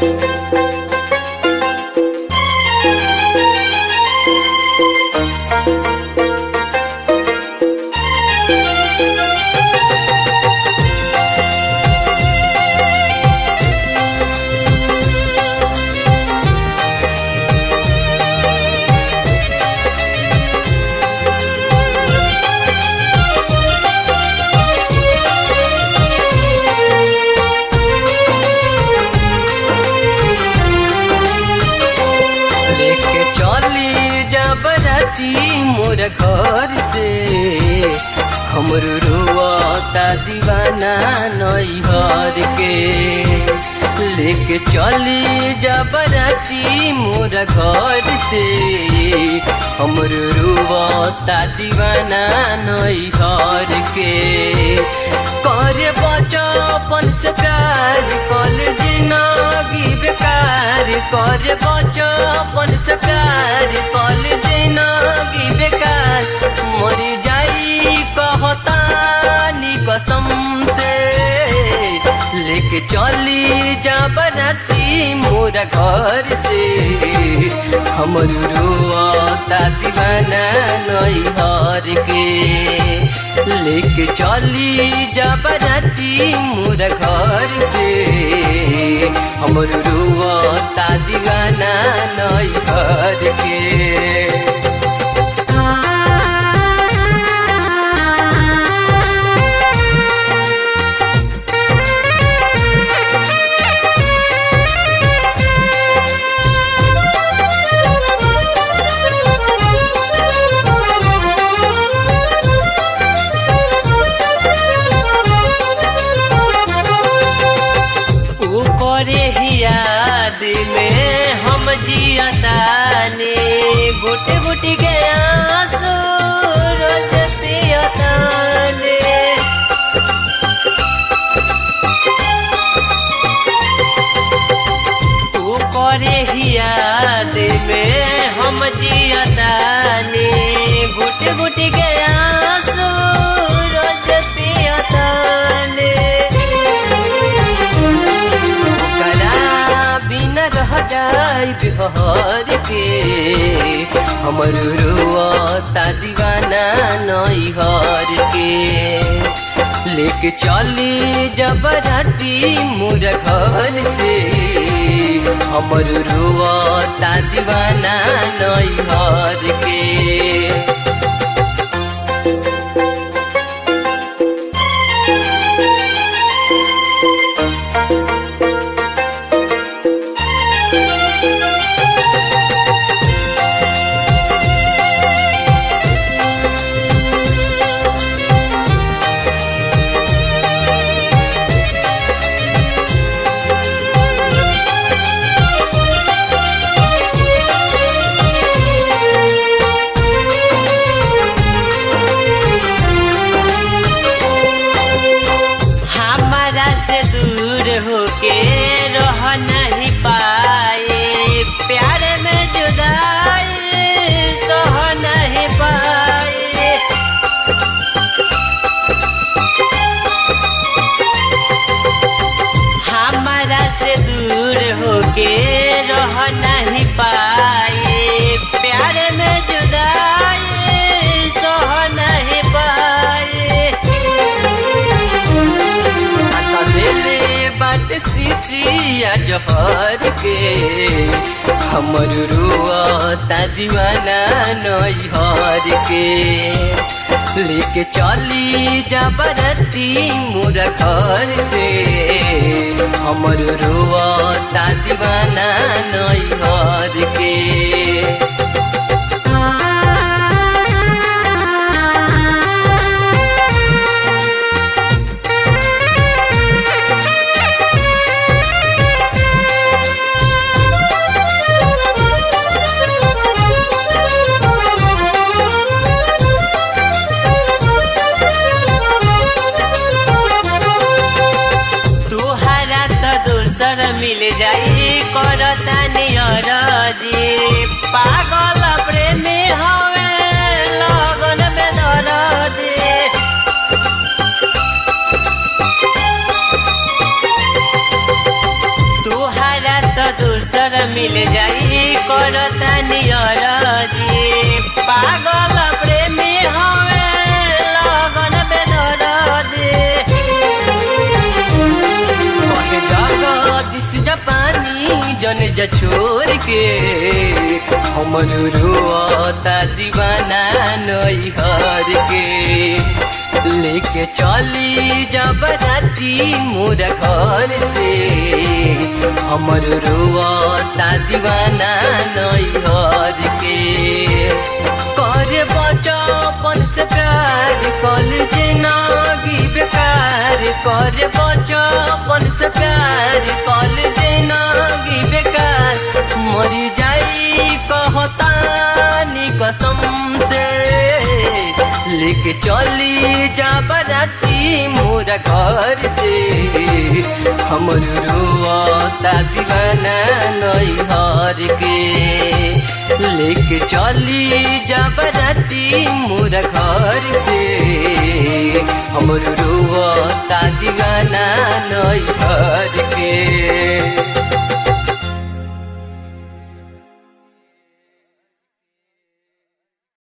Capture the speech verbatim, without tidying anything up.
मोर घर से हमरो रुआता दीवाना नैहर के लेके चली जबराती मोर घर से हमरो रुआता दीवाना नैहर के करे बचपन से प्यार कल जिंदगी बेकार करे बचपन से प्यार कल जिंदगी बेकार मर जाई कहतानी कसम से लेके चली जबराती मोरा घर से हमर रुआता दीवाना नैहर के लेके चली जबराती मोरा घर से हमर रुआता दीवाना नैहर के। गुट गुट गया सूरज पियताने तू करे याद में हम जियताने गुट गुट गया सूरज पियताने करा बिना रह जाई बिहार के हमर रुआता दीवाना नैहर के लेके चली जबराती मोर घर से हमर रुआता दीवाना नैहर के। होके रह नहीं पाए प्यार में जुदाई सह नहीं पाए हमारा से दूर होके रह नहीं पाए प्यार में जुदाई सह नहीं पाए बाट सीसिया जहर के हमर रुआता दीवाना नैहर के लेके चली जबराती मोर घर से हमर रुआता दीवाना नैहर के। मिल जाई करता नियरजी पागल प्रेमी हवे लगन में दरदी तुहरा तो दूसर मिल जाई करता नियरजी पागल प्रेमी हवे लगन बेदर्दी कहे जगदीश जापानी जन जा छोड़ के हमर रोता दीवाना नैहर के लेके चली जब राती मोरा घर से हमर रोता दीवाना नैहर के करे बचपन से प्यार कल जिंदगी बेकार करे बचपन से प्यार कल जिंदगी बेकार मरी जाई कहतानी कसम से लेके चली जा बराती मोरा घर से हमर रोता दीवाना नैहर के लेके चली जा बराती मोरा घर से हमर रोता दीवाना नैहर के।